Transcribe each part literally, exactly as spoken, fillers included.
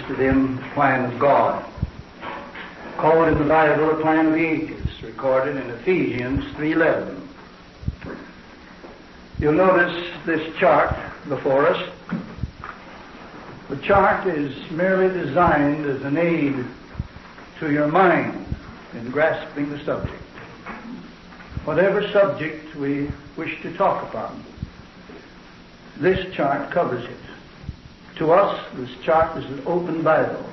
to them the plan of God, called in the Bible the plan of the ages, recorded in Ephesians three eleven. You'll notice this chart before us. The chart is merely designed as an aid to your mind in grasping the subject. Whatever subject we wish to talk upon, this chart covers it. To us, this chart is an open Bible.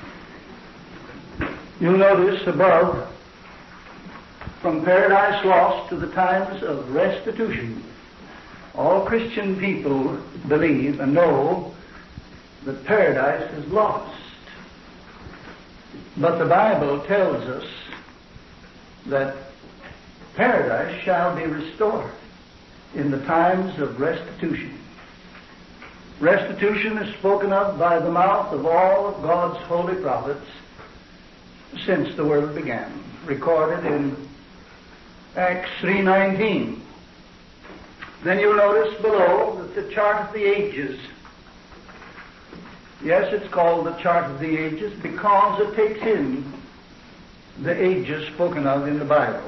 You'll notice above, from paradise lost to the times of restitution, all Christian people believe and know that paradise is lost. But the Bible tells us that paradise shall be restored in the times of restitution. Restitution is spoken of by the mouth of all of God's holy prophets since the world began, recorded in Acts three nineteen. Then you'll notice below that the chart of the ages, yes, it's called the chart of the ages because it takes in the ages spoken of in the Bible.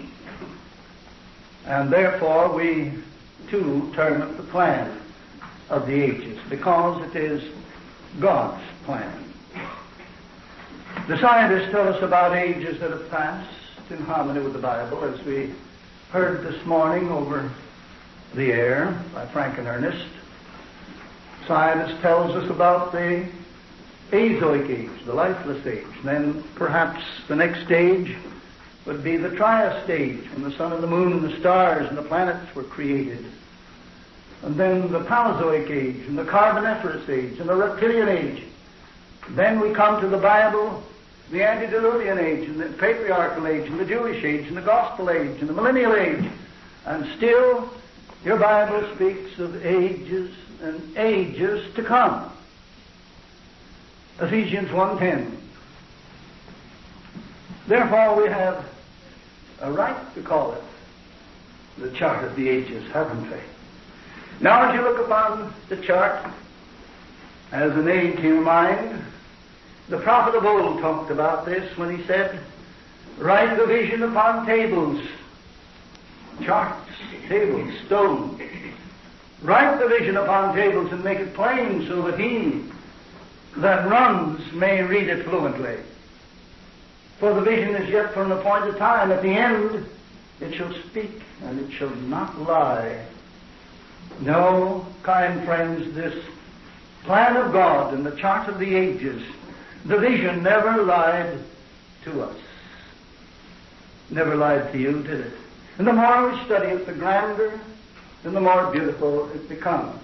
And therefore we too term it the plan of the ages, because it is God's plan. The scientists tell us about ages that have passed in harmony with the Bible, as we heard this morning over the air by Frank and Ernest. Science tells us about the Azoic age, the lifeless age. Then perhaps the next stage would be the Trias stage, when the sun and the moon and the stars and the planets were created. And then the Paleozoic age, and the Carboniferous age, and the Reptilian age. Then we come to the Bible, the Antediluvian age, and the Patriarchal age, and the Jewish age, and the Gospel age, and the Millennial age. And still, your Bible speaks of ages and ages to come. Ephesians one ten. Therefore, we have a right to call it the chart of the ages, haven't we? Now, as you look upon the chart as an aid to your mind, the prophet of old talked about this when he said, write the vision upon tables, charts, tables, stone. Write the vision upon tables and make it plain so that he that runs may read it fluently. For the vision is yet for an appointed time. At the end, it shall speak and it shall not lie. No, kind friends, this plan of God and the chart of the ages, the vision never lied to us. Never lied to you, did it? And the more we study it, the grander and the more beautiful it becomes.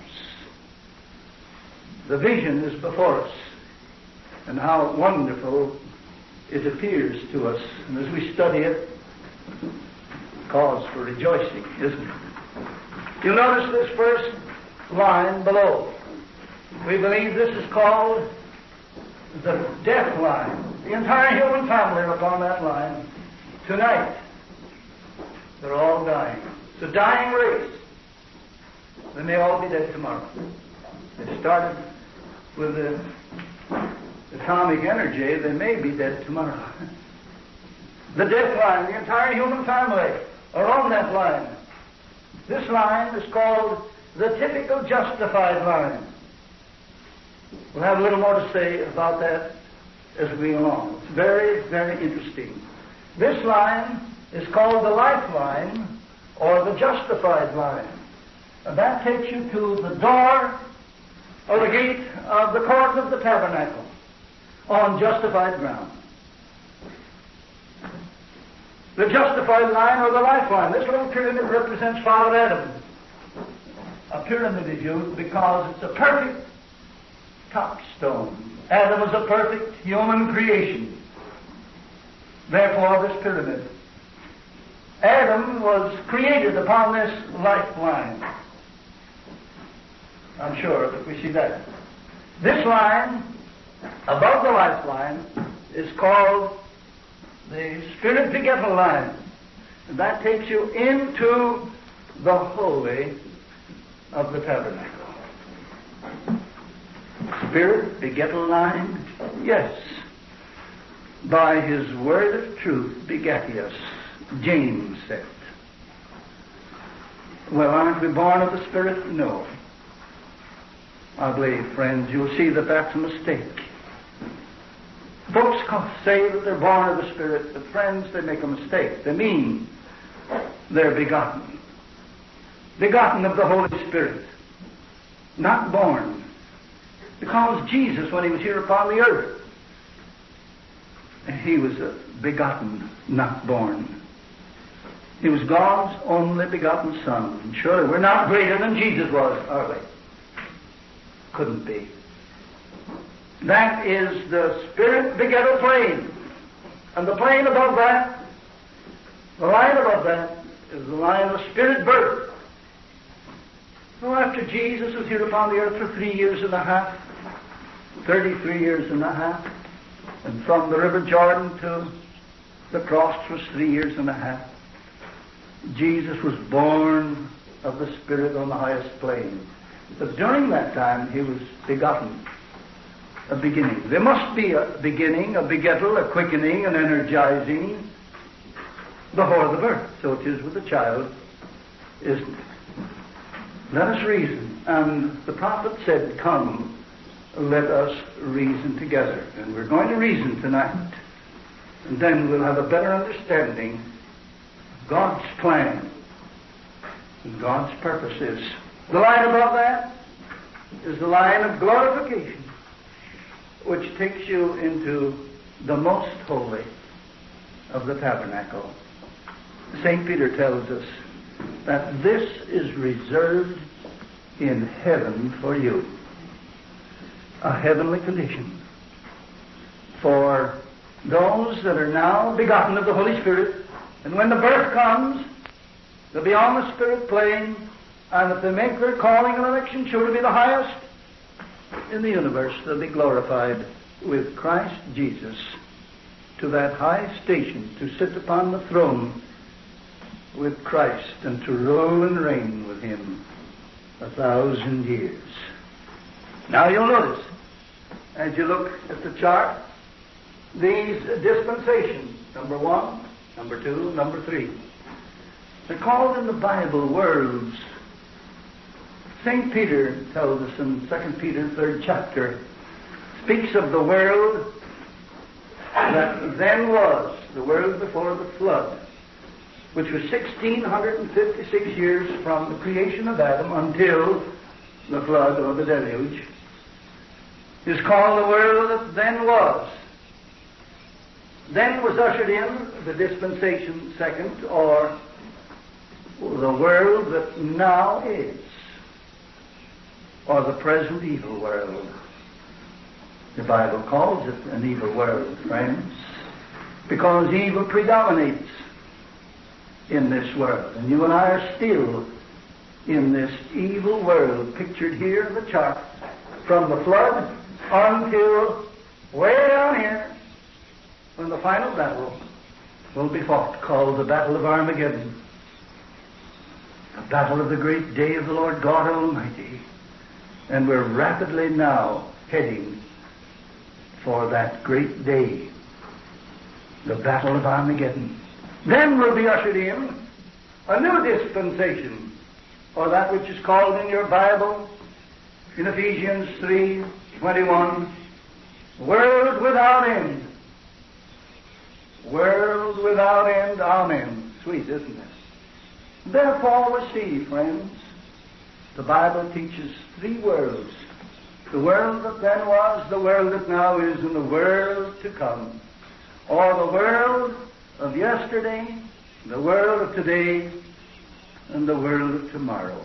The vision is before us, and how wonderful it appears to us. And as we study it, cause for rejoicing, isn't it? You'll notice this first line below. We believe this is called the death line. The entire human family are upon that line tonight. They're all dying. It's a dying race. They may all be dead tomorrow. They started with the atomic energy. They may be dead tomorrow. The death line, the entire human family are on that line. This line is called the typical justified line. We'll have a little more to say about that as we go along. It's very, very interesting. This line is called the lifeline, or the justified line. And that takes you to the door or the gate of the court of the tabernacle on justified ground. The justified line or the lifeline. This little pyramid represents Father Adam. A pyramid is used because it's a perfect capstone. Adam was a perfect human creation. Therefore, this pyramid. Adam was created upon this lifeline. I'm sure that we see that. This line, above the lifeline, is called the Spirit begettal line. And that takes you into the holy of the tabernacle. Spirit beget a line? Yes. By his word of truth begat he us, James said. Well, aren't we born of the Spirit? No. I believe, friends, you'll see that that's a mistake. Folks say that they're born of the Spirit, but friends, they make a mistake. They mean they're begotten. Begotten of the Holy Spirit. Not born. Because Jesus, when he was here upon the earth, he was a begotten, not born. He was God's only begotten Son. And surely we're not greater than Jesus was, are we? Couldn't be. That is the Spirit beget a plane. And the plane above that, the line above that, is the line of Spirit birth. So after Jesus was here upon the earth for three years and a half, thirty-three years and a half, and from the River Jordan to the cross was three years and a half, Jesus was born of the Spirit on the highest plane. But during that time, he was begotten, a beginning. There must be a beginning, a begettal, a quickening, an energizing before the birth. So it is with the child, isn't it? Let us reason. And the prophet said, come, let us reason together. And we're going to reason tonight. And then we'll have a better understanding of God's plan and God's purposes. The line above that is the line of glorification, which takes you into the most holy of the tabernacle. Saint Peter tells us that this is reserved in heaven for you. A heavenly condition for those that are now begotten of the Holy Spirit. And when the birth comes, they'll be on the Spirit plane, and if they make their calling and election sure to be the highest in the universe, they'll be glorified with Christ Jesus to that high station, to sit upon the throne with Christ and to rule and reign with him a thousand years. Now you'll notice, as you look at the chart, these dispensations, number one, number two, number three, they're called in the Bible worlds. Saint Peter tells us in Second Peter, third chapter, speaks of the world that then was, the world before the flood, which was sixteen fifty-six years from the creation of Adam until the flood or the deluge, is called the world that then was. Then was ushered in the dispensation second, or the world that now is, or the present evil world. The Bible calls it an evil world, friends, because evil predominates in this world. And you and I are still in this evil world, pictured here in the chart, from the flood until way down here, when the final battle will be fought, called the Battle of Armageddon. The battle of the great day of the Lord God Almighty. And we're rapidly now heading for that great day, the Battle of Armageddon. Then will be ushered in a new dispensation, or that which is called in your Bible, in Ephesians three twenty-one, world without end. World without end, amen. Sweet, isn't it? Therefore we see, friends, the Bible teaches three worlds. The world that then was, the world that now is, and the world to come. Or the world of yesterday, the world of today, and the world of tomorrow.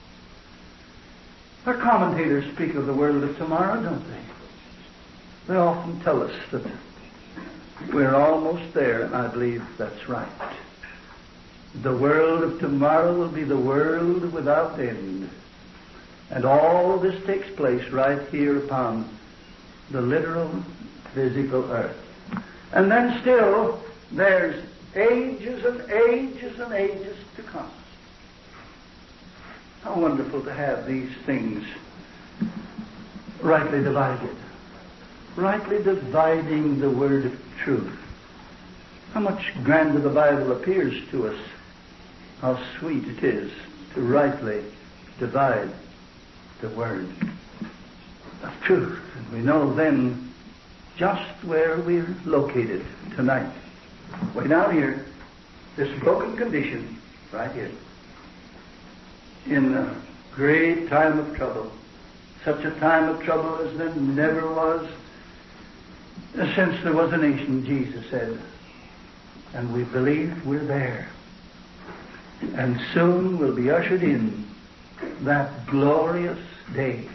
Our commentators speak of the world of tomorrow, don't they? They often tell us that we're almost there, and I believe that's right. The world of tomorrow will be the world without end. And all this takes place right here upon the literal, physical earth. And then still, there's ages and ages and ages to come. How wonderful to have these things rightly divided. Rightly dividing the word of truth. How much grander the Bible appears to us. How sweet it is to rightly divide the word of truth. And we know then just where we're located tonight. Way down here, this broken condition, right here, in a great time of trouble. Such a time of trouble as there never was since there was a nation, Jesus said. And we believe we're there. And soon we'll be ushered in that glorious day,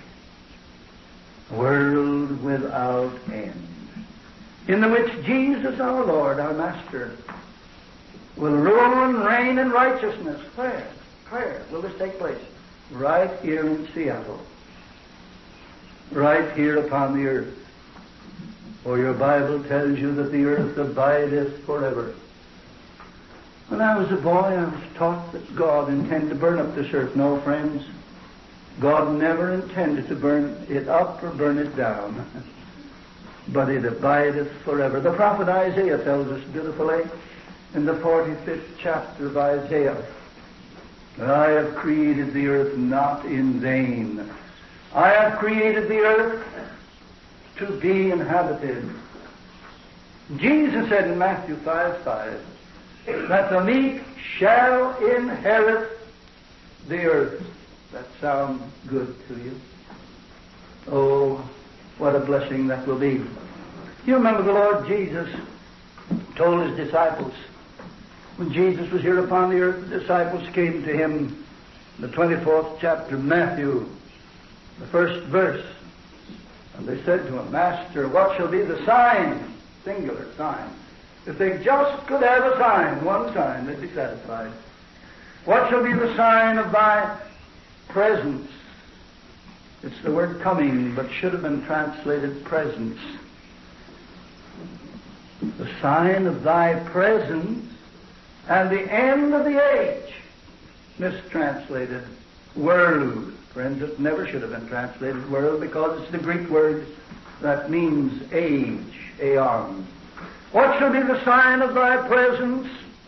world without end, in the which Jesus our Lord, our Master, will rule and reign in righteousness. Where? Where will this take place? Right here in Seattle. Right here upon the earth. For your Bible tells you that the earth abideth forever. When I was a boy, I was taught that God intended to burn up this earth. No, friends, God never intended to burn it up or burn it down, but it abideth forever. The prophet Isaiah tells us beautifully in the forty-fifth chapter of Isaiah that I have created the earth not in vain. I have created the earth to be inhabited. Jesus said in Matthew five five that the meek shall inherit the earth. That sounds good to you? Oh, what a blessing that will be. You remember the Lord Jesus told his disciples, when Jesus was here upon the earth, the disciples came to him, the twenty-fourth chapter of Matthew, the first verse, and they said to him, Master, what shall be the sign? Singular sign. If they just could have a sign, one sign, they'd be satisfied. What shall be the sign of thy presence? It's the word coming, but should have been translated presence. The sign of thy presence and the end of the age. Mistranslated world. Friends, it never should have been translated world because it's the Greek word that means age, aeon. What shall be the sign of thy presence?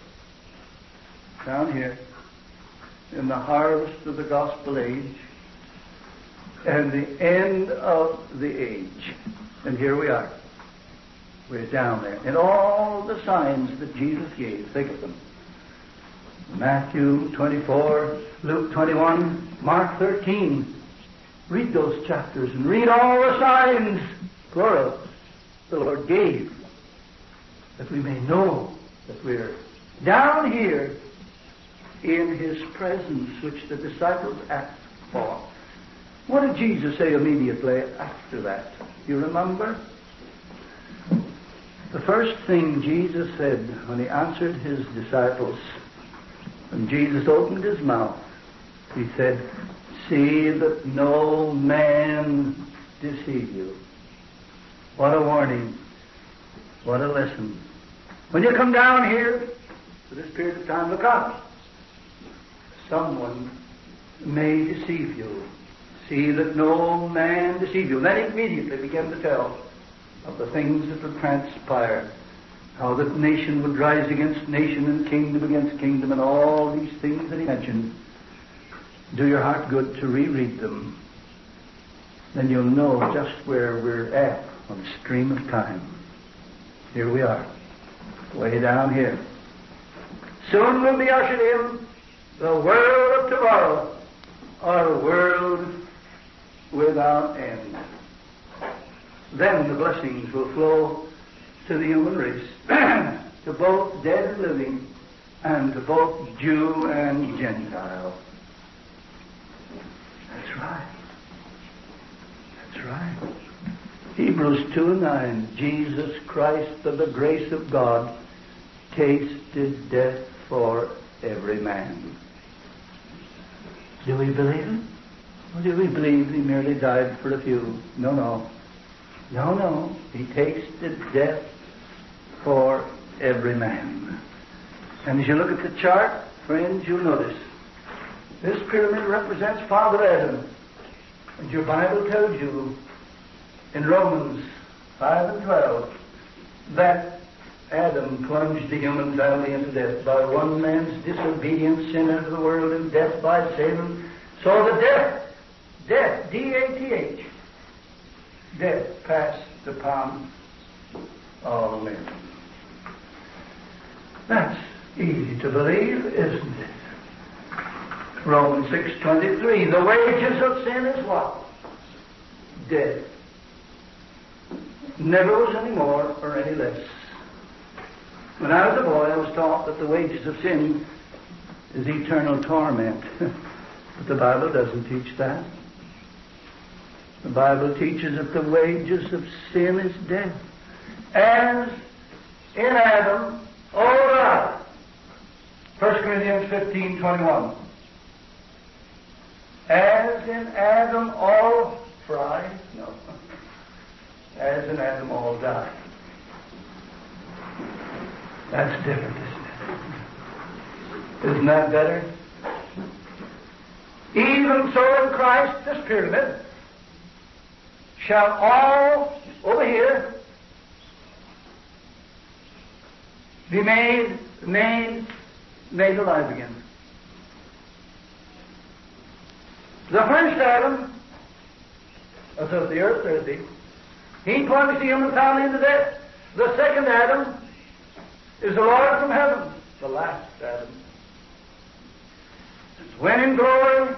Down here, in the harvest of the gospel age and the end of the age. And here we are. We're down there. And all the signs that Jesus gave, think of them. Matthew twenty-four, Luke twenty-one, Mark thirteen. Read those chapters and read all the signs, plural, the Lord gave, that we may know that we're down here in His presence, which the disciples asked for. What did Jesus say immediately after that? You remember? The first thing Jesus said when He answered His disciples, when Jesus opened His mouth, He said, see that no man deceive you. What a warning. What a lesson. When you come down here for this period of time, look out. Someone may deceive you. See that no man deceive you. Then immediately begin to tell of the things that would transpire. How that nation would rise against nation and kingdom against kingdom and all these things that He mentioned. Do your heart good to reread them. Then you'll know just where we're at on the stream of time. Here we are, way down here. Soon we'll be ushered in the world of tomorrow, or world without end. Then the blessings will flow to the human race, to both dead and living, and to both Jew and Gentile. That's right. That's right. Hebrews two and nine, Jesus Christ of the grace of God tasted death for every man. Do we believe it? Or do we believe He merely died for a few? No, no. No, no. He tasted death for every man. And as you look at the chart, friends, you'll notice this pyramid represents Father Adam. And your Bible tells you in Romans five and twelve that Adam plunged the human family into death. By one man's disobedience, sin entered the world, and death by sin. So the death, death, D A T H, death passed upon all men. That's easy to believe, isn't it? Romans six twenty-three, the wages of sin is what? Death. Never was any more or any less. When I was a boy, I was taught that the wages of sin is eternal torment. But the Bible doesn't teach that. The Bible teaches that the wages of sin is death. As in Adam, all die. First Corinthians fifteen twenty-one. As in Adam all fry, no. As in Adam all die. That's different, isn't it? Isn't that better? Even so in Christ, this pyramid, shall all, over here, be made, made, made alive again. The first Adam, of the earth, thirdly, he plunged the human family into death. The second Adam is the Lord from heaven, the last Adam. When in glory,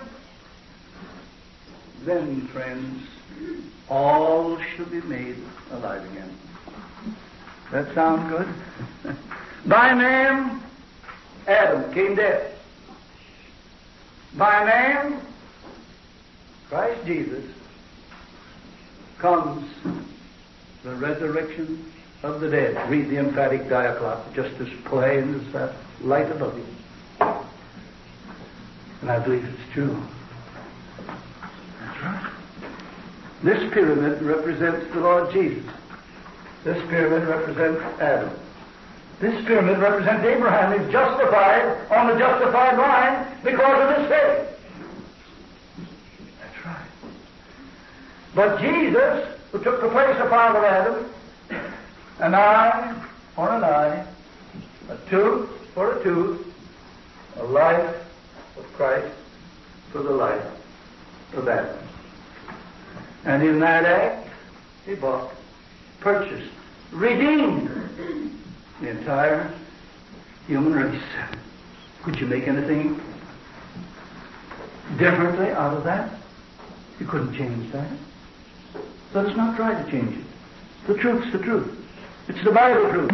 then, friends, all shall be made alive again. That sound good? By man, Adam came death. By man, Christ Jesus, comes the resurrection of the dead. Read the emphatic diaclot, just as plain as that light above you. And I believe it's true. That's right. This pyramid represents the Lord Jesus. This pyramid represents Adam. This pyramid represents Abraham. He's justified on the justified line because of his faith. That's right. But Jesus, who took the place of Father Adam, an eye for an eye, a tooth for a tooth, a life of Christ for the life of Adam. And in that act, he bought, purchased, redeemed the entire human race. Could you make anything differently out of that? You couldn't change that. So let's not try to change it. The truth's the truth. It's the Bible truth.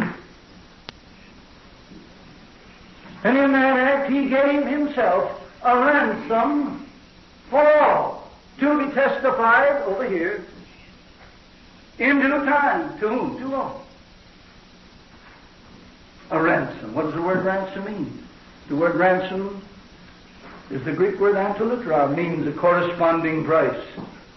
And in that act, he gave himself a ransom for all, to be testified over here in due time. To whom? To all. A ransom. What does the word ransom mean? The word ransom is the Greek word antolitra, means a corresponding price.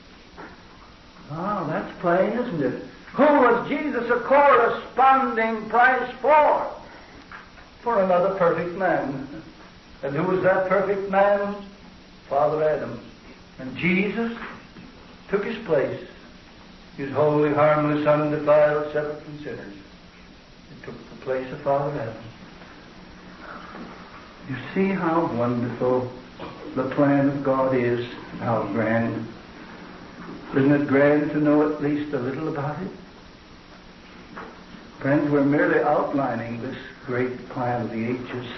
Ah, that's plain, isn't it? Who was Jesus a corresponding price for? For another perfect man. And who was that perfect man? Father Adam. And Jesus took his place. His holy, harmless, undefiled, separate from sinners. He took the place of Father Adam. You see how wonderful the plan of God is, how grand. Isn't it grand to know at least a little about it? Friends, we're merely outlining this great plan of the ages.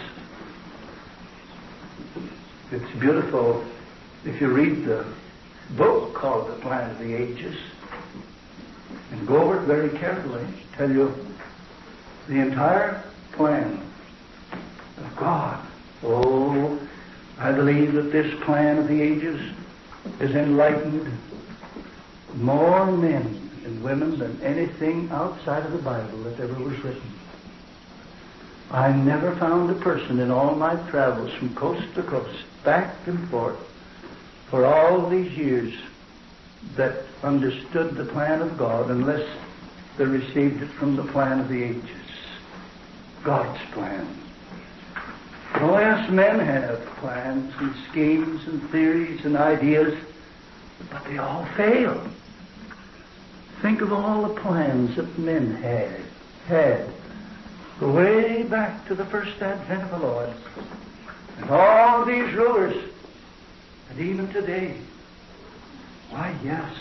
It's beautiful if you read the book called The Plan of the Ages and go over it very carefully. Tell you the entire plan of God. Oh, I believe that this plan of the ages has enlightened more men and women than anything outside of the Bible that ever was written. I never found a person in all my travels from coast to coast, back and forth, for all these years, that understood the plan of God unless they received it from the plan of the ages. God's plan. Oh yes, men have plans and schemes and theories and ideas, but they all fail. Think of all the plans that men had, had, way back to the first advent of the Lord. And all these rulers, and even today, why, yes,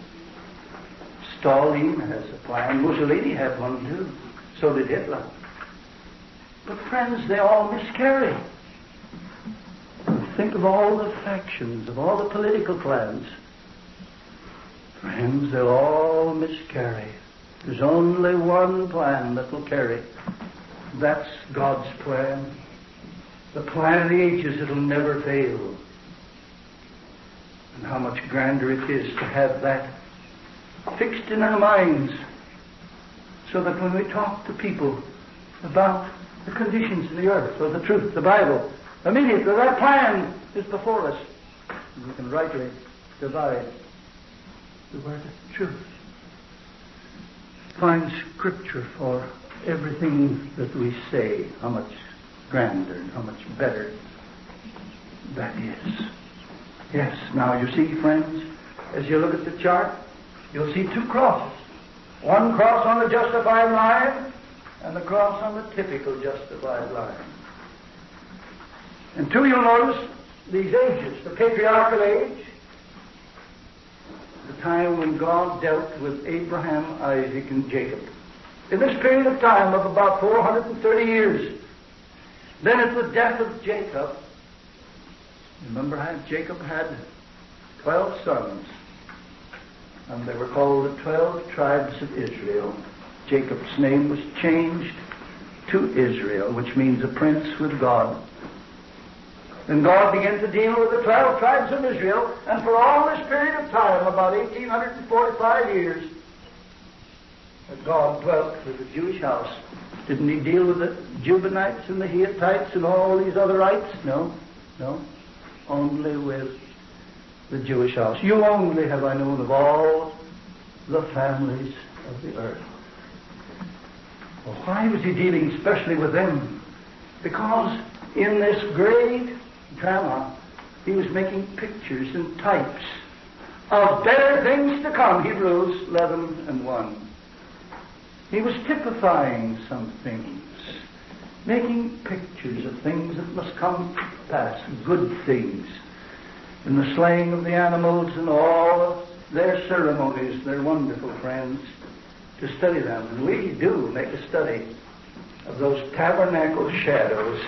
Stalin has a plan. Mussolini had one too. So did Hitler. But friends, they all miscarry. Think of all the factions, of all the political plans. Friends, they'll all miscarry. There's only one plan that will carry. That's God's plan. The plan of the ages that'll never fail. And how much grander it is to have that fixed in our minds, so that when we talk to people about the conditions of the earth, or the truth, the Bible, immediately that plan is before us, and we can rightly divide the word of truth. Find Scripture for everything that we say, how much grander and how much better that is. Yes, now you see, friends, as you look at the chart, you'll see two crosses. One cross on the justified line, and the cross on the typical justified line. And two, you'll notice these ages, the patriarchal age, the time when God dealt with Abraham, Isaac, and Jacob. In this period of time of about four hundred thirty years, then at the death of Jacob, remember how Jacob had twelve sons, and they were called the twelve tribes of Israel. Jacob's name was changed to Israel, which means a prince with God. And God began to deal with the twelve tribes of Israel, and for all this period of time, about eighteen forty-five years, that God dwelt with the Jewish house. Didn't he deal with the Jubilees and the Hittites and all these other rites? No, no. Only with the Jewish house. You only have I known of all the families of the earth. Well, why was he dealing especially with them? Because in this great drama, he was making pictures and types of better things to come. Hebrews eleven and one. He was typifying some things, making pictures of things that must come to pass, good things, in the slaying of the animals and all of their ceremonies. They're wonderful, friends, to study them. And we do make a study of those tabernacle shadows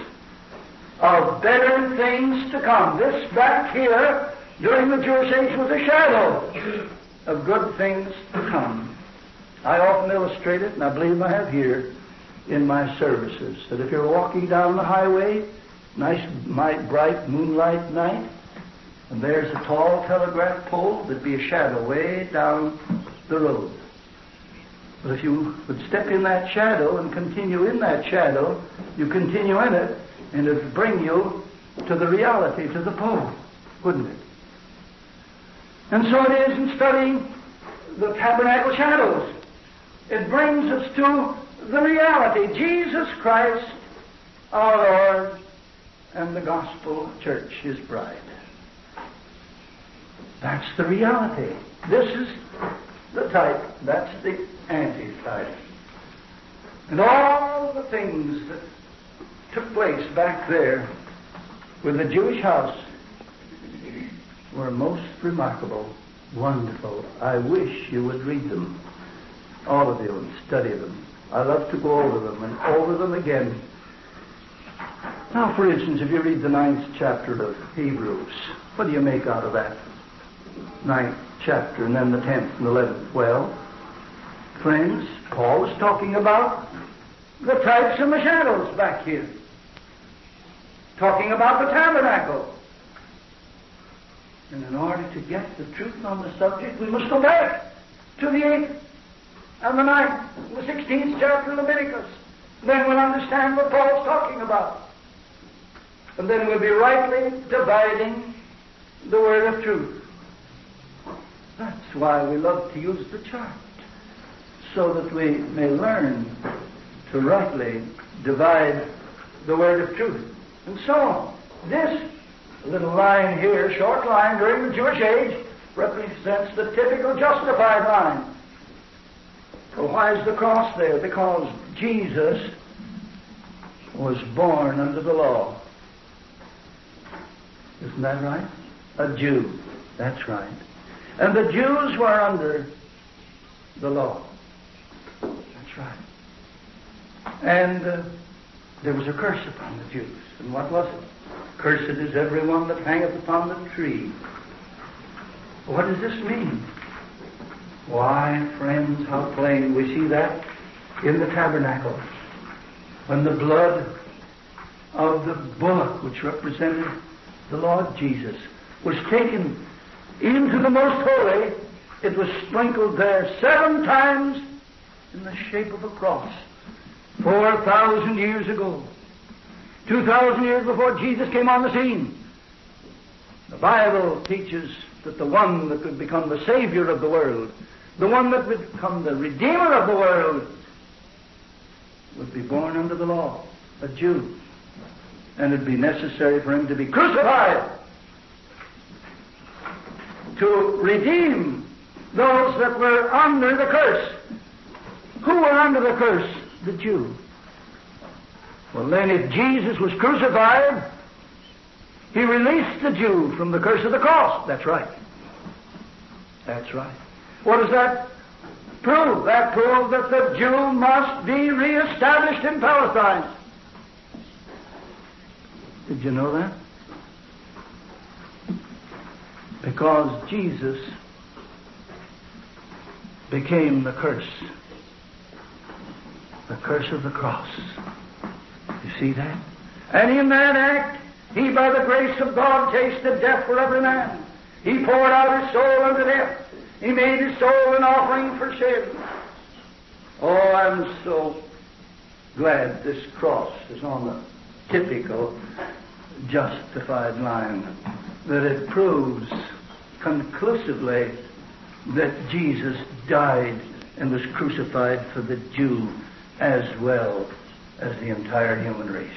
of better things to come. This back here, during the Jewish age, was a shadow of good things to come. I often illustrate it, and I believe I have here in my services, that if you're walking down the highway, nice, bright moonlight night, and there's a tall telegraph pole, there'd be a shadow way down the road. But if you would step in that shadow and continue in that shadow, you continue in it, and it would bring you to the reality, to the pole, wouldn't it? And so it is in studying the tabernacle shadows. It brings us to the reality. Jesus Christ, our Lord, and the gospel church, his bride. That's the reality. This is the type. That's the antitype. And all the things that took place back there with the Jewish house were most remarkable, wonderful. I wish you would read them, all of you, and study them. I love to go over them and over them again. Now, for instance, if you read the ninth chapter of Hebrews, what do you make out of that? Ninth chapter, and then the tenth and eleventh. Well, friends, Paul was talking about the types and the shadows back here. Talking about the tabernacle. And in order to get the truth on the subject, we must go back to the eighth and the ninth, and the sixteenth chapter of Leviticus. Then we'll understand what Paul's talking about. And then we'll be rightly dividing the word of truth. That's why we love to use the chart, so that we may learn to rightly divide the word of truth. And so on. This little line here, short line during the Jewish age, represents the typical justified line. Well, why is the cross there? Because Jesus was born under the law. Isn't that right? A Jew. That's right. And the Jews were under the law. That's right. And uh, there was a curse upon the Jews. And what was it? Cursed is everyone that hangeth upon the tree. What does this mean? Why, friends, how plain we see that in the tabernacle. When the blood of the bullock, which represented the Lord Jesus, was taken into the most holy, it was sprinkled there seven times in the shape of a cross. Four thousand years ago. Two thousand years before Jesus came on the scene. The Bible teaches that the one that would become the Savior of the world, the one that would become the Redeemer of the world, would be born under the law, a Jew. And it would be necessary for him to be crucified to redeem those that were under the curse. Who were under the curse? The Jew. Well, then, if Jesus was crucified, he released the Jew from the curse of the cross. That's right. That's right. What does that prove? That proves that the Jew must be reestablished in Palestine. Did you know that? Because Jesus became the curse. The curse of the cross. You see that? And in that act, he, by the grace of God, tasted death for every man. He poured out his soul unto death. He made his soul an offering for sin. Oh, I'm so glad this cross is on the typical justified line, that it proves conclusively that Jesus died and was crucified for the Jew as well as the entire human race.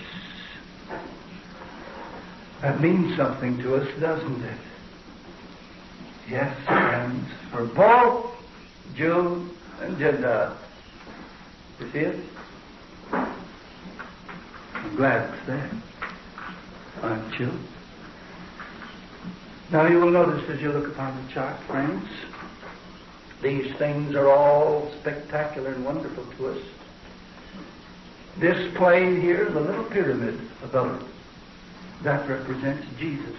That means something to us, doesn't it? Yes, friends, for both Jew and Gentile. You see it? I'm glad it's there, aren't you? Now you will notice as you look upon the chart, friends, these things are all spectacular and wonderful to us. This plane here, the little pyramid above it, that represents Jesus.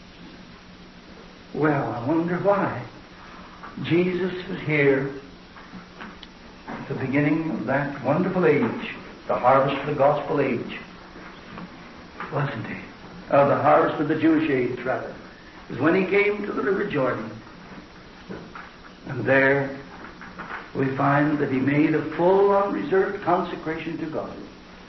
Well, I wonder why. Jesus was here at the beginning of that wonderful age, the harvest of the gospel age, wasn't he? Uh, the harvest of the Jewish age, rather. It was when he came to the River Jordan. And there we find that he made a full, unreserved consecration to God.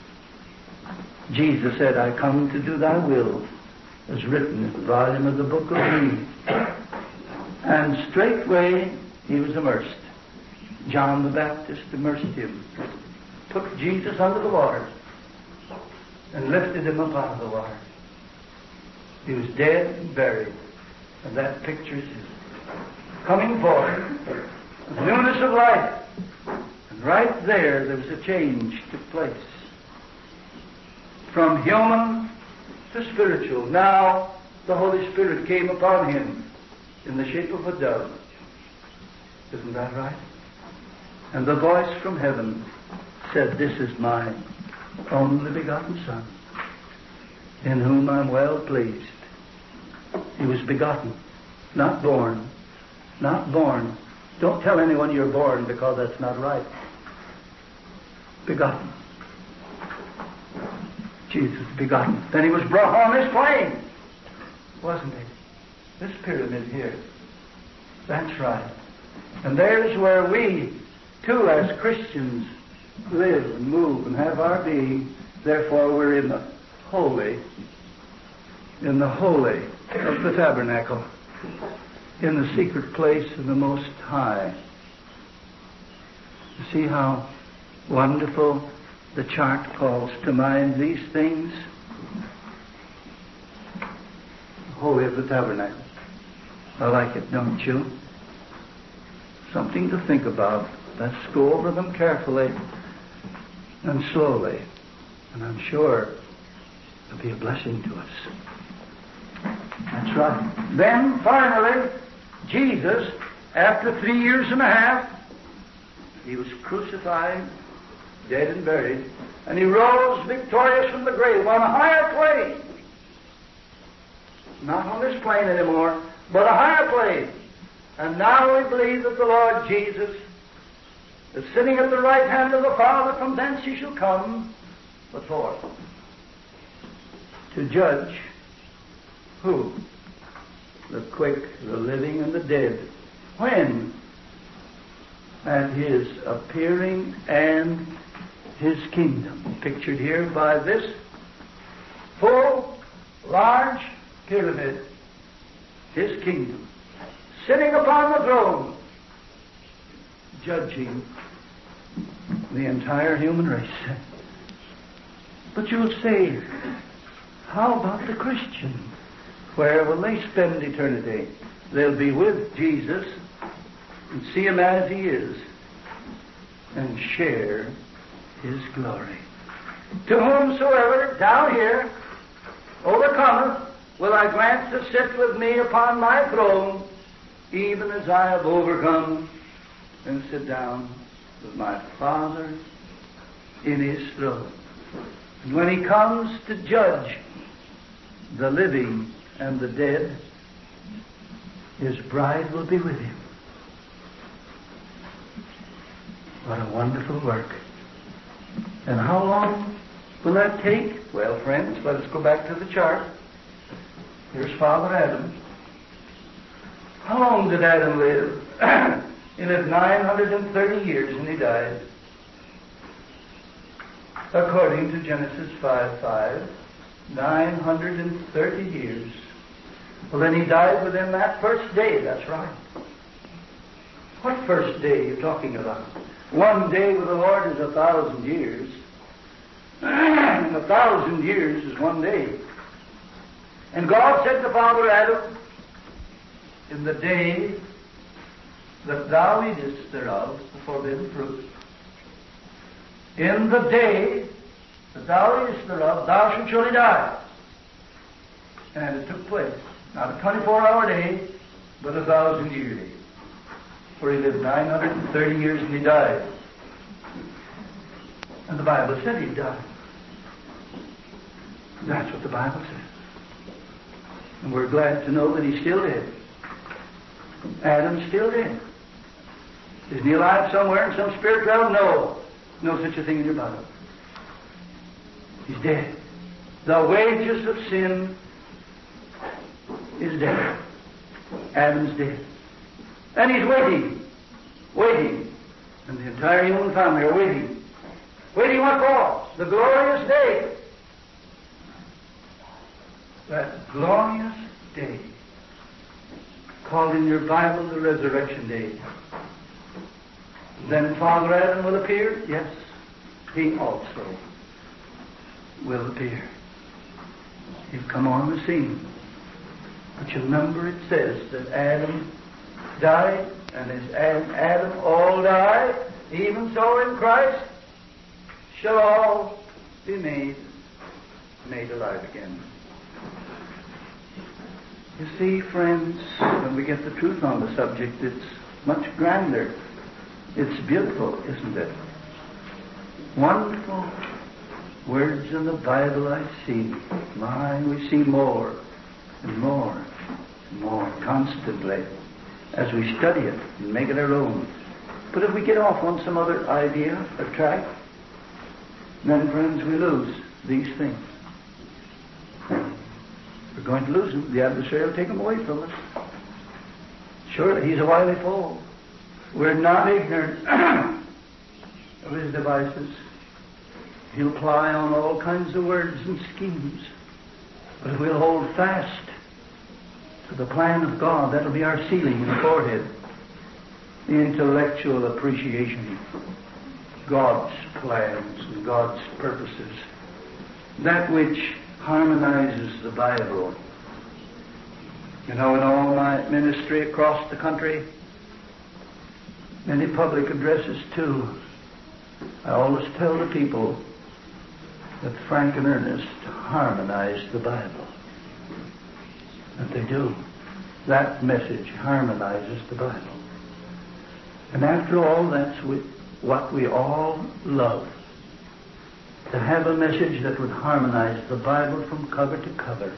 Jesus said, I come to do thy will, as written in the volume of the book of me. And straightway he was immersed. John the Baptist immersed him, took Jesus under the water, and lifted him up out of the water. He was dead and buried. And that pictures his coming forth, newness of life. And right there, there was a change took place. From human to spiritual. Now, the Holy Spirit came upon him in the shape of a dove. Isn't that right? And the voice from heaven said, this is my only begotten Son, in whom I'm well pleased. He was begotten, not born. Not born. Don't tell anyone you're born, because that's not right. Begotten. Jesus begotten. Then he was brought on this plane, wasn't he? This pyramid here. That's right. And there's where we, too, as Christians, live and move and have our being. Therefore, we're in the holy, in the holy of the tabernacle, in the secret place of the Most High. You see how wonderful the chart calls to mind these things? The holy of the tabernacle. I like it, don't you? Something to think about. Let's go over them carefully and slowly. And I'm sure it'll be a blessing to us. That's right. Then, finally, Jesus, after three years and a half, he was crucified, dead and buried, and he rose victorious from the grave on a higher plane. Not on this plane anymore, but a higher plane. And now we believe that the Lord Jesus is sitting at the right hand of the Father. From thence he shall come, but forth to judge who? The quick, the living, and the dead. When? At his appearing and his kingdom. Pictured here by this full, large pyramid. His kingdom. Sitting upon the throne, judging the entire human race. But you'll say, how about the Christian? Where will they spend eternity? They'll be with Jesus and see him as he is and share his glory. To whomsoever down here overcometh, will I grant to sit with me upon my throne, even as I have overcome and sit down with my Father in his throne. And when he comes to judge the living and the dead, his bride will be with him. What a wonderful work. And how long will that take? Well, friends, let us go back to the chart. Here's Father Adam. How long did Adam live? He lived nine hundred thirty years and he died. According to Genesis five five, nine hundred thirty years. Well, then he died within that first day, that's right. What first day are you talking about? One day with the Lord is a thousand years. And a thousand years is one day. And God said to Father Adam, in the day that thou eatest thereof, the forbidden fruit, in the day that thou eatest thereof, thou shalt surely die. And it took place. Not a twenty-four hour day, but a thousand year day. For he lived nine hundred thirty years and he died. And the Bible said he died. That's what the Bible says. And we're glad to know that he's still dead. Adam's still dead. Isn't he alive somewhere in some spirit realm? No. No such a thing in your Bible. He's dead. The wages of sin is death. Adam's dead. And he's waiting. Waiting. And the entire human family are waiting. Waiting what for? The glorious day. That glorious day. Called in your Bible the resurrection day. Then Father Adam will appear? Yes. He also will appear. He'll come on the scene. But you remember it says that Adam died, and as Adam all died, even so in Christ shall all be made, made alive again. You see, friends, when we get the truth on the subject, it's much grander. It's beautiful, isn't it? Wonderful words in the Bible I see. My, we see more and more and more constantly as we study it and make it our own. But if we get off on some other idea or track, then, friends, we lose these things. We're going to lose them. The adversary will take them away from us. Surely he's a wily foe. We're not ignorant of his devices. He'll ply on all kinds of words and schemes. But if we'll hold fast to the plan of God, that'll be our sealing in the forehead. The intellectual appreciation of God's plans and God's purposes. That which harmonizes the Bible. You know, in all my ministry across the country, many public addresses too. I always tell the people that Frank and Ernest harmonize the Bible. That they do. That message harmonizes the Bible. And after all, that's what we all love. To have a message that would harmonize the Bible from cover to cover.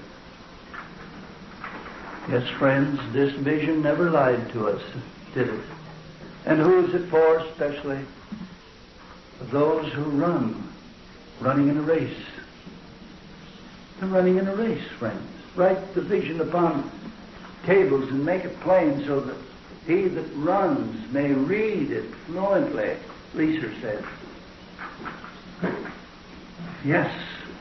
Yes, friends, this vision never lied to us, did it? And who is it for especially? For those who run, running in a race. They're running in a race, friends. Write the vision upon tables and make it plain so that he that runs may read it fluently, Leeser said. Yes,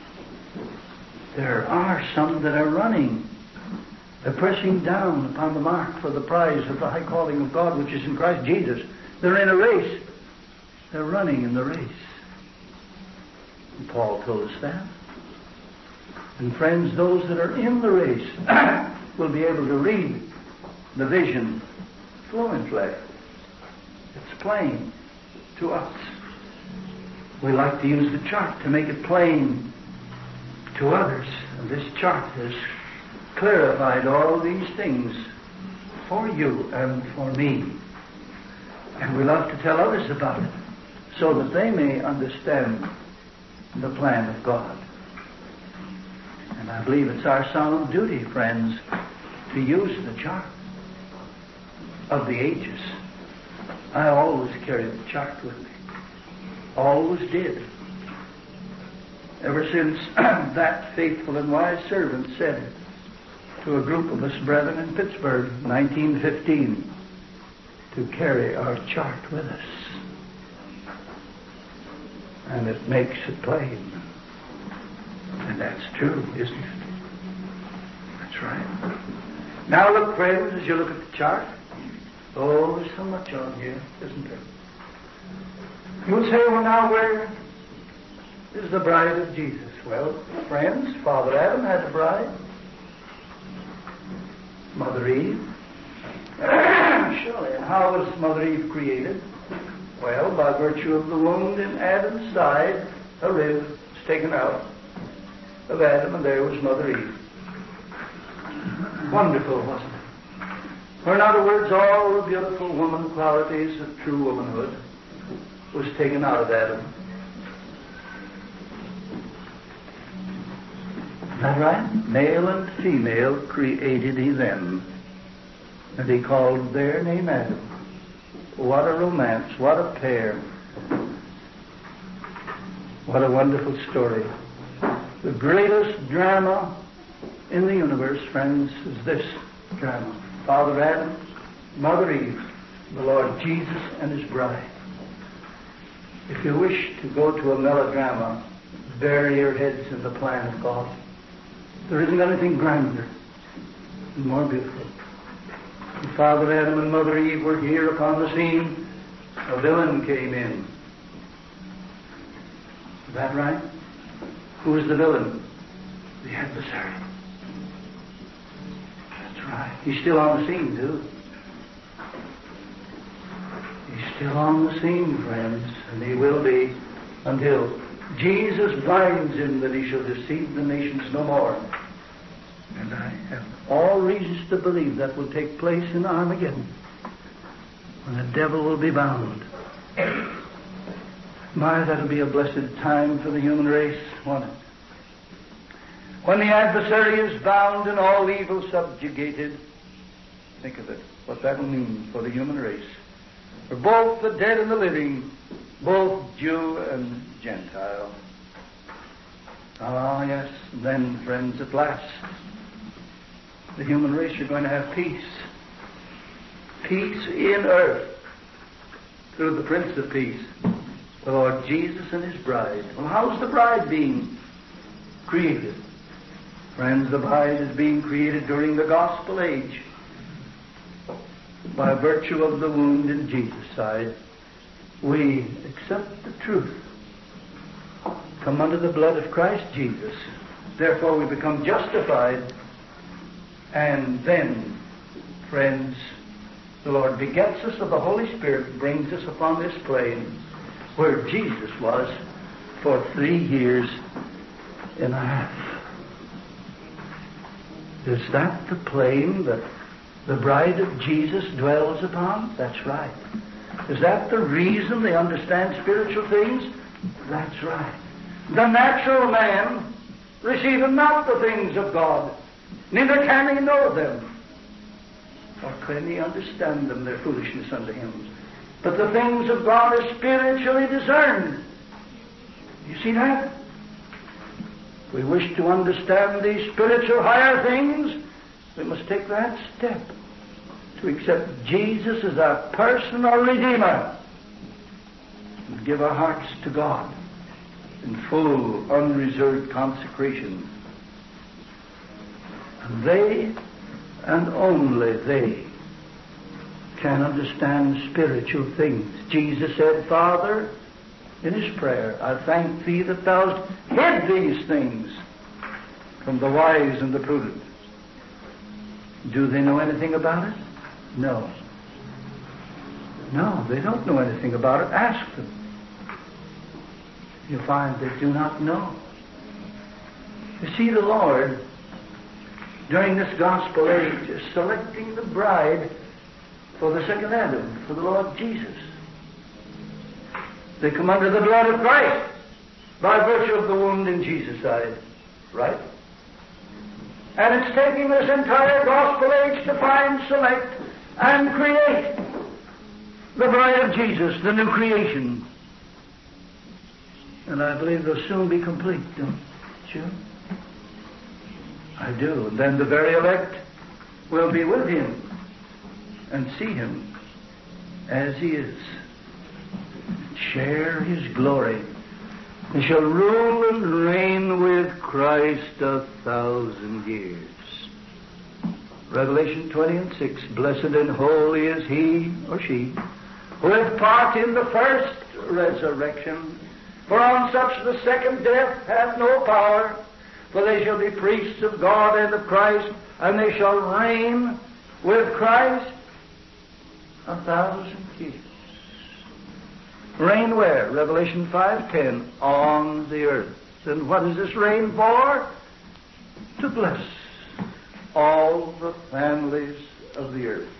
there are some that are running. They're pressing down upon the mark for the prize of the high calling of God, which is in Christ Jesus. They're in a race. They're running in the race. And Paul told us that. And friends, those that are in the race will be able to read the vision fluently. It's plain to us. We like to use the chart to make it plain to others. And this chart has clarified all these things for you and for me. And we love to tell others about it so that they may understand the plan of God. And I believe it's our solemn duty, friends, to use the chart of the ages. I always carry the chart with me. Always did. Ever since that faithful and wise servant said to a group of us brethren in Pittsburgh, nineteen fifteen, to carry our chart with us. And it makes it plain. And that's true, isn't it? That's right. Now look, friends, as you look at the chart. Oh, there's so much on here, isn't there? You'll say, well, now where is the bride of Jesus? Well, friends, Father Adam had a bride. Mother Eve. Surely. And how was Mother Eve created? Well, by virtue of the wound in Adam's side, a rib was taken out of Adam, and there was Mother Eve. Wonderful, wasn't it? Or in other words, all the beautiful woman qualities of true womanhood was taken out of Adam. Is that right? Male and female created he them. And he called their name Adam. What a romance, what a pair. What a wonderful story. The greatest drama in the universe, friends, is this drama. Father Adam, Mother Eve, the Lord Jesus and his bride. If you wish to go to a melodrama, bury your heads in the plan of God. There isn't anything grander and more beautiful. When Father Adam and Mother Eve were here upon the scene, a villain came in. Is that right? Who is the villain? The adversary. That's right. He's still on the scene, too. He's still on the scene, friends, and he will be until Jesus binds him that he shall deceive the nations no more. And I have all reasons to believe that will take place in Armageddon, when the devil will be bound. My, that'll be a blessed time for the human race, won't it? When the adversary is bound and all evil subjugated, think of it, what that will mean for the human race. For both the dead and the living, both Jew and Gentile. Ah, yes, then, friends, at last, the human race are going to have peace. Peace in earth through the Prince of Peace, the Lord Jesus and his bride. Well, how's the bride being created? Friends, the bride is being created during the gospel age by virtue of the wound in Jesus' side. We accept the truth, come under the blood of Christ Jesus. Therefore we become justified. And then, friends, The Lord begets us of the Holy Spirit and brings us upon this plane where Jesus was for three years and a half. Is that the plane that the bride of Jesus dwells upon? That's right. Is that the reason they understand spiritual things? That's right. The natural man receiveth not the things of God, neither can he know them, or can he understand them? They're foolishness unto him. But the things of God are spiritually discerned. You see that? We wish to understand these spiritual higher things, we must take that step to accept Jesus as our personal Redeemer and give our hearts to God in full, unreserved consecration. And they, and only they, can understand spiritual things. Jesus said, Father, in His prayer, I thank Thee that Thou hast hid these things from the wise and the prudent. Do they know anything about it? No. No, they don't know anything about it. Ask them. You'll find they do not know. You see, the Lord, during this gospel age, is selecting the bride for the second Adam, for the Lord Jesus. They come under the blood of Christ by virtue of the wound in Jesus' side. Right? And it's taking this entire gospel age to find, select, and create the bride of Jesus, the new creation. And I believe they'll soon be complete, don't you? I do. And then the very elect will be with Him and see Him as He is. Share His glory. They shall rule and reign with Christ a thousand years. Revelation twenty and six, blessed and holy is he or she who hath part in the first resurrection. For on such the second death hath no power, for they shall be priests of God and of Christ, and they shall reign with Christ a thousand years. Reign where? Revelation five ten, on the earth. And what is this reign for? To bless all the families of the earth.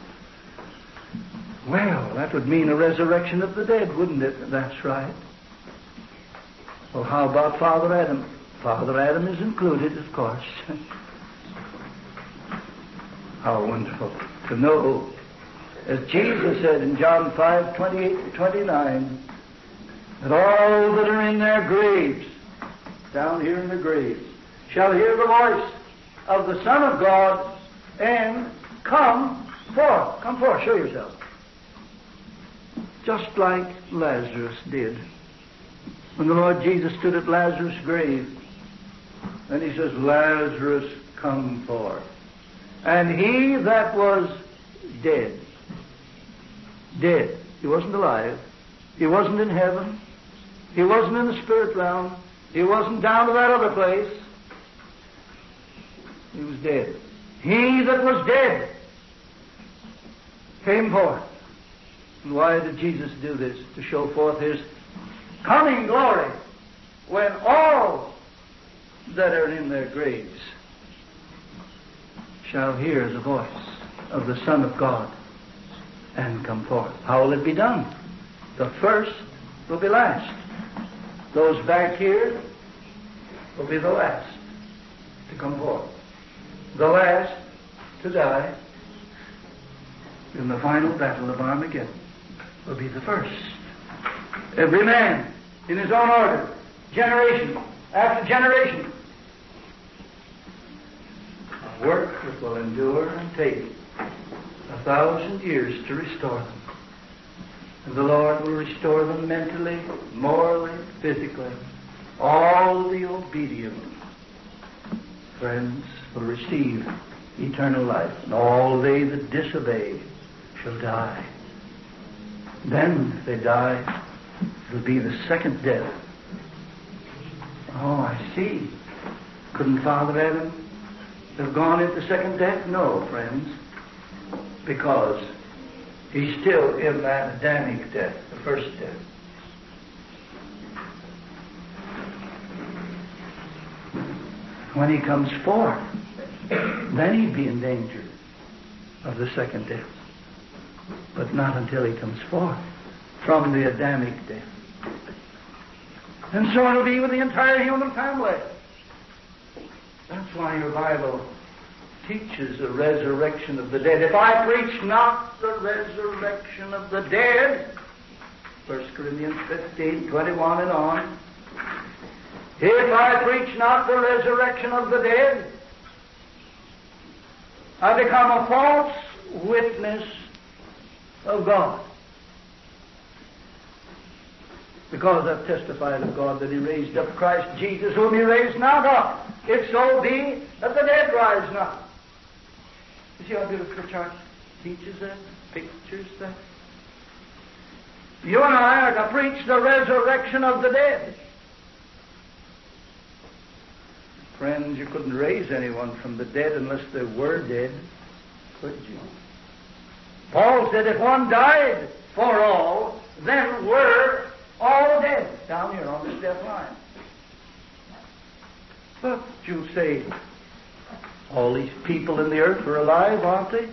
Well, that would mean a resurrection of the dead, wouldn't it? That's right. Well, how about Father Adam? Father Adam is included, of course. How wonderful to know, as Jesus said in John five twenty-eight to twenty-nine, that all that are in their graves, down here in the graves, shall hear the voice of the Son of God and come forth. Come forth, show yourself. Just like Lazarus did. When the Lord Jesus stood at Lazarus' grave, and He says, Lazarus, come forth. And he that was dead, dead, he wasn't alive, he wasn't in heaven, he wasn't in the spirit realm, he wasn't down to that other place, he was dead. He that was dead came forth. And why did Jesus do this? To show forth His coming glory when all that are in their graves shall hear the voice of the Son of God and come forth. How will it be done? The first will be last. Those back here will be the last to come forth. The last to die in the final battle of Armageddon will be the first. Every man in his own order, generation after generation. A work that will endure and take a thousand years to restore them. And the Lord will restore them mentally, morally, physically. All the obedient friends will receive eternal life, and all they that disobey shall die. Then, if they die, it will be the second death. Oh, I see. Couldn't Father Adam have gone into second death? No, friends, because He's still in that Adamic death, the first death. When he comes forth, then he'd be in danger of the second death. But not until he comes forth from the Adamic death. And so it'll be with the entire human family. That's why your Bible teaches the resurrection of the dead. If I preach not the resurrection of the dead, First Corinthians fifteen, twenty-one and on, if I preach not the resurrection of the dead, I become a false witness of God. Because I've testified of God that He raised up Christ Jesus, whom He raised not up, if so be that the dead rise not. You see how beautiful the church teaches that, pictures that? You and I are to preach the resurrection of the dead. Friends, you couldn't raise anyone from the dead unless they were dead, could you? Paul said if one died for all, then were all dead. Down here on this death line. But you say, all these people in the earth are alive, aren't they?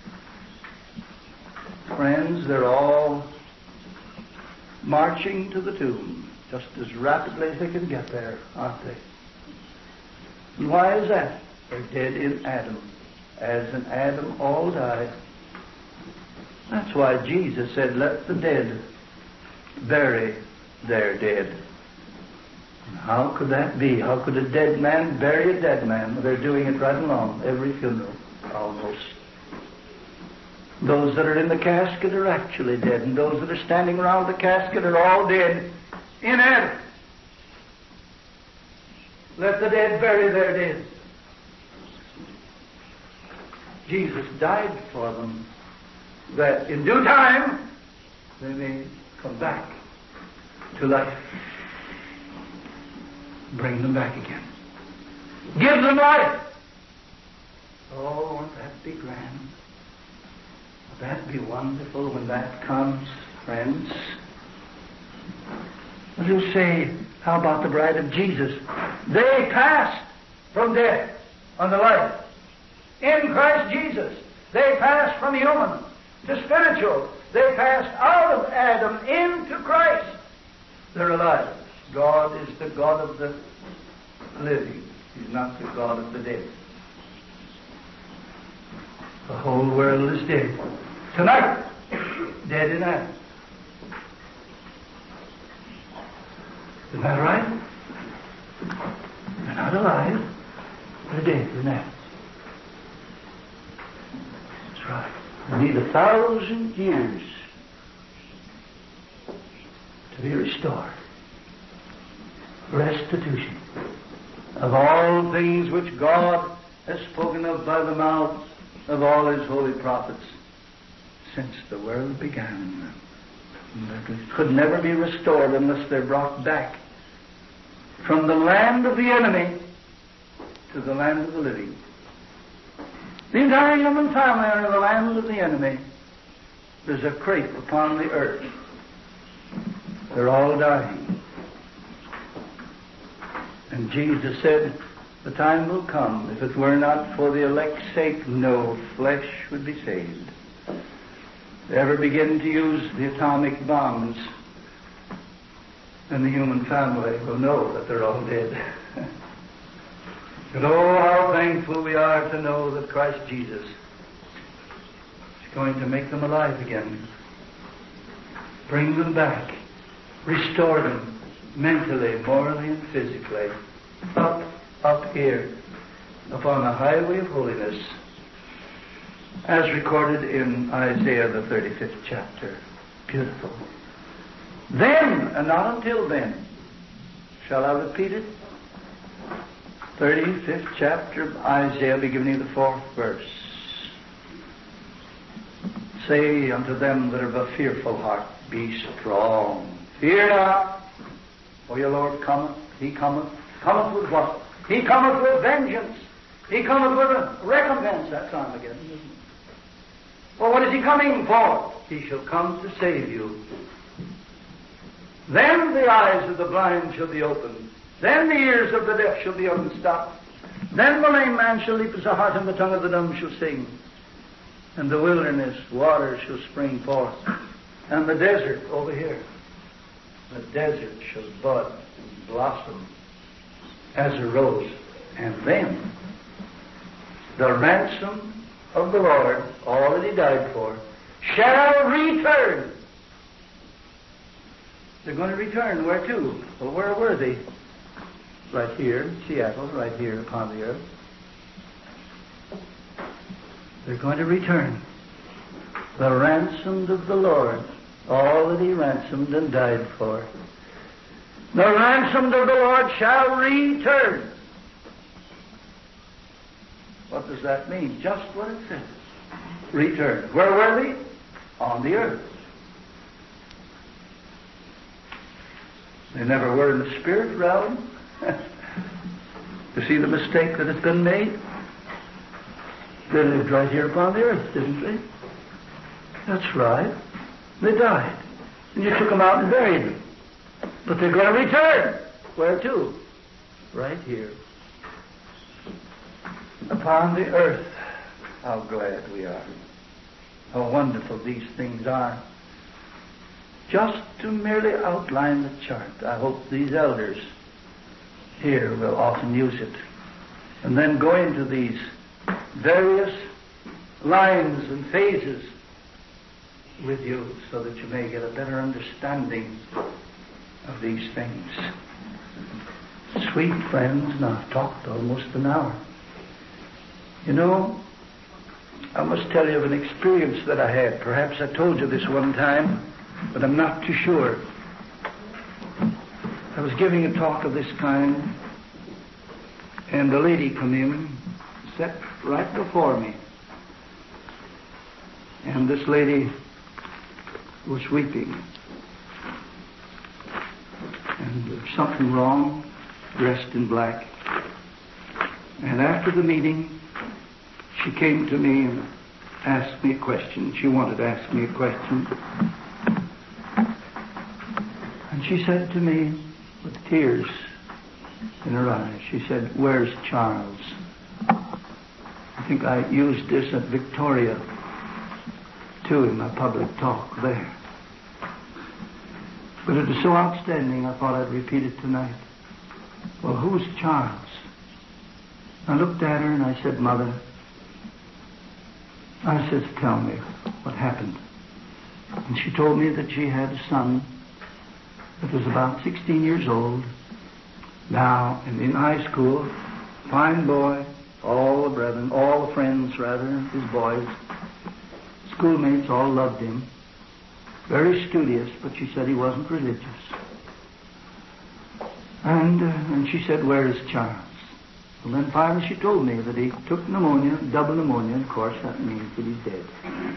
Friends, they're all marching to the tomb just as rapidly as they can get there, aren't they? And why is that? They're dead in Adam. As in Adam all died. That's why Jesus said, let the dead bury their dead. And how could that be? How could a dead man bury a dead man? Well, they're doing it right along every funeral, almost. Those that are in the casket are actually dead, and those that are standing around the casket are all dead in Adam. Let the dead bury their dead. Jesus died for them, that in due time they may come back to life. Bring them back again. Give them life. Oh, won't that be grand? Won't that be wonderful when that comes, friends? What do you say? How about the bride of Jesus? They passed from death unto life. In Christ Jesus, they passed from human to spiritual. They passed out of Adam into Christ. They're alive. God is the God of the living. He's not the God of the dead. The whole world is dead. Tonight, dead in Adam. Isn't that right? They're not alive. They're dead in Adam. That's right. They need a thousand years to be restored. Restitution of all things which God has spoken of by the mouth of all His holy prophets since the world began. It could never be restored unless they're brought back from the land of the enemy to the land of the living. The entire human family are in the land of the enemy. There's a creep upon the earth. They're all dying. And Jesus said, the time will come, if it were not for the elect's sake, no flesh would be saved. They ever begin to use the atomic bombs, and the human family will know that they're all dead. And oh, how thankful we are to know that Christ Jesus is going to make them alive again. Bring them back. Restore them mentally, morally, and physically. Up, up here, upon the highway of holiness, as recorded in Isaiah the thirty-fifth chapter. Beautiful. Then, and not until then, shall I repeat it? thirty-fifth chapter of Isaiah, beginning of the fourth verse. Say unto them that are of a fearful heart, be strong. Fear not, for your Lord cometh. He cometh. Cometh with what? He cometh with vengeance. He cometh with a recompense. That's on again. Well, what is he coming for? He shall come to save you. Then the eyes of the blind shall be opened. Then the ears of the deaf shall be unstopped. Then the lame man shall leap as a hart, and the tongue of the dumb shall sing. And the wilderness waters shall spring forth. And the desert over here, the desert shall bud and blossom as a rose. And then the ransom of the Lord, all that he died for, shall return. They're going to return. Where to? Well, where were they? Right here in Seattle, right here upon the earth. They're going to return. The ransomed of the Lord, all that he ransomed and died for. The ransomed of the Lord shall return. What does that mean? Just what it says. Return. Where were they? On the earth. They never were in the spirit realm. You see the mistake that has been made? They lived right here upon the earth, didn't they? That's right. They died. And you took them out and buried them. But they're going to return. Where to? Right here. Upon the earth. How glad we are. How wonderful these things are. Just to merely outline the chart, I hope these elders here will often use it. And then go into these various lines and phases with you so that you may get a better understanding of these things. Sweet friends, now I've talked almost an hour. You know, I must tell you of an experience that I had. Perhaps I told you this one time, but I'm not too sure. I was giving a talk of this kind, and a lady come in, sat right before me. And this lady was weeping. And there was something wrong, dressed in black. And after the meeting, she came to me and asked me a question. She wanted to ask me a question. And she said to me, with tears in her eyes, she said, "Where's Charles?" I think I used this at Victoria, too, in my public talk there. But it was so outstanding, I thought I'd repeat it tonight. Well, who's Charles? I looked at her and I said, "Mother," I said, "tell me what happened." And she told me that she had a son that was about sixteen years old, now and in high school, fine boy, all the brethren, all the friends, rather, his boys, schoolmates all loved him. Very studious, but she said he wasn't religious. And, uh, and she said, "Where is Charles?" Well, then finally she told me that he took pneumonia, double pneumonia, and of course that means that he's dead.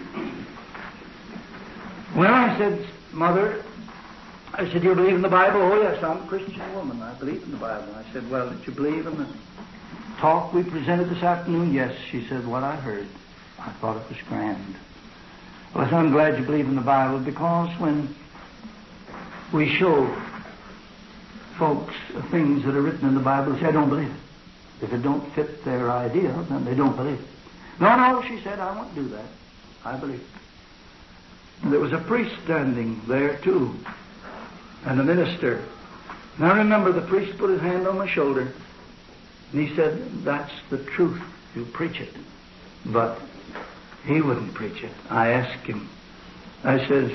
Well, I said, "Mother," I said, "do you believe in the Bible?" "Oh, yes, I'm a Christian woman. I believe in the Bible." I said, "Well, did you believe in the talk we presented this afternoon?" "Yes." She said, "What I heard, I thought it was grand." Well, I said, "I'm glad you believe in the Bible, because when we show folks things that are written in the Bible, they say, 'I don't believe it.' If it don't fit their idea, then they don't believe it." "No, no," she said, "I won't do that. I believe it." And there was a priest standing there, too, and a minister. And I remember the priest put his hand on my shoulder, and he said, "That's the truth. You preach it." But he wouldn't preach it. I asked him. I says,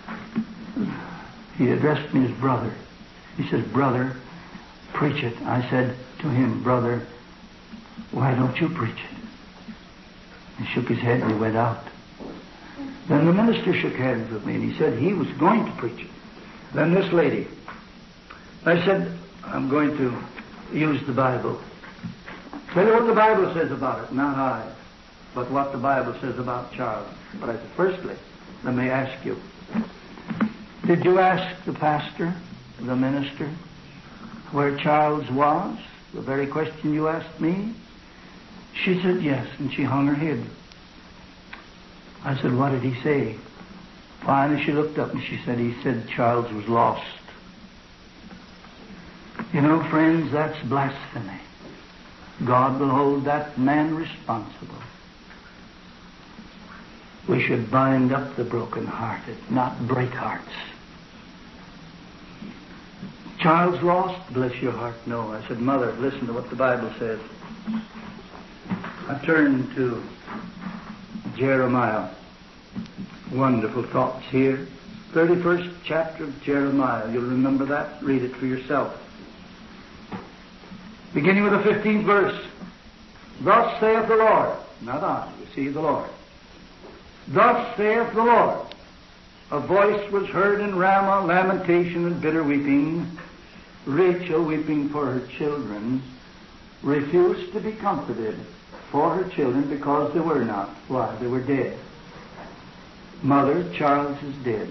he addressed me as brother. He says, "Brother, preach it." I said to him, "Brother, why don't you preach it?" He shook his head and he went out. Then the minister shook hands with me and he said he was going to preach it. Then this lady. I said, "I'm going to use the Bible. Tell you what the Bible says about it, not I, but what the Bible says about Charles." But I said, "Firstly, let me ask you, did you ask the pastor, the minister, where Charles was? The very question you asked me?" She said yes, and she hung her head. I said, what did he say? Finally she looked up and she said, he said Charles was lost. You know, friends, that's blasphemy. God will hold that man responsible. We should bind up the broken-hearted, not break hearts. Charles lost? Bless your heart, no. I said, Mother, listen to what the Bible says. I turned to Jeremiah. Wonderful thoughts here. thirty-first chapter of Jeremiah. You'll remember that? Read it for yourself. Beginning with the fifteenth verse. Thus saith the Lord. Not I, you see, the Lord. Thus saith the Lord. A voice was heard in Ramah, lamentation and bitter weeping. Rachel, weeping for her children, refused to be comforted for her children because they were not. Why? They were dead. Mother, Charles is dead.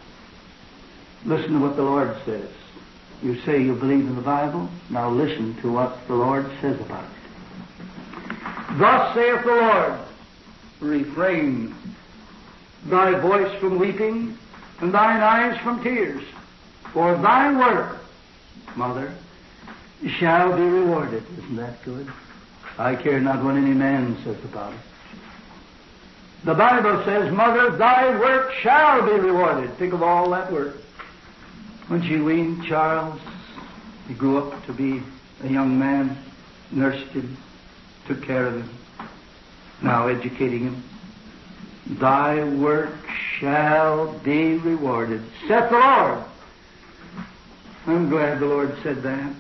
Listen to what the Lord says. You say you believe in the Bible? Now listen to what the Lord says about it. Thus saith the Lord, refrain thy voice from weeping and thine eyes from tears, for thy work, Mother, shall be rewarded. Isn't that good? I care not what any man says about it. The Bible says, Mother, thy work shall be rewarded. Think of all that work. When she weaned Charles, he grew up to be a young man, nursed him, took care of him, now educating him. Thy work shall be rewarded, saith the Lord. I'm glad the Lord said that.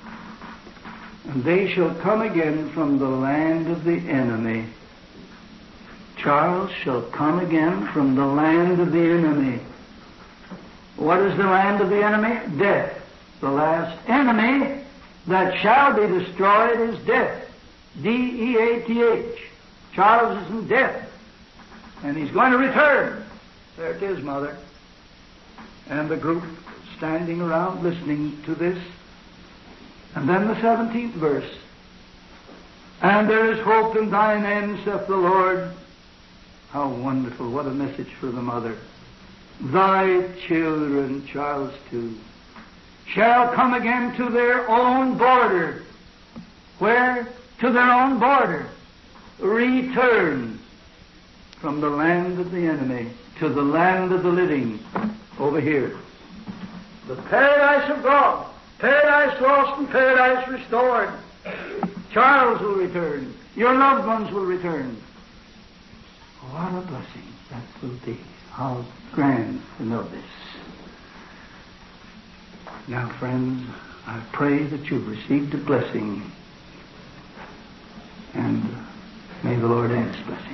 And they shall come again from the land of the enemy. Charles shall come again from the land of the enemy. What is the land of the enemy? Death. The last enemy that shall be destroyed is death. D E A T H. Charles is in death. And he's going to return. There it is, Mother. And the group standing around listening to this. And then the seventeenth verse. And there is hope in thine end, saith the Lord. How wonderful. What a message for the mother. Thy children, Charles too, shall come again to their own border. Where? To their own border. Return from the land of the enemy to the land of the living. Over here. The paradise of God. Paradise lost and paradise restored. Charles will return. Your loved ones will return. What a blessing that will be. How grand to know this. Now, friends, I pray that you've received a blessing. And may the Lord add his blessing.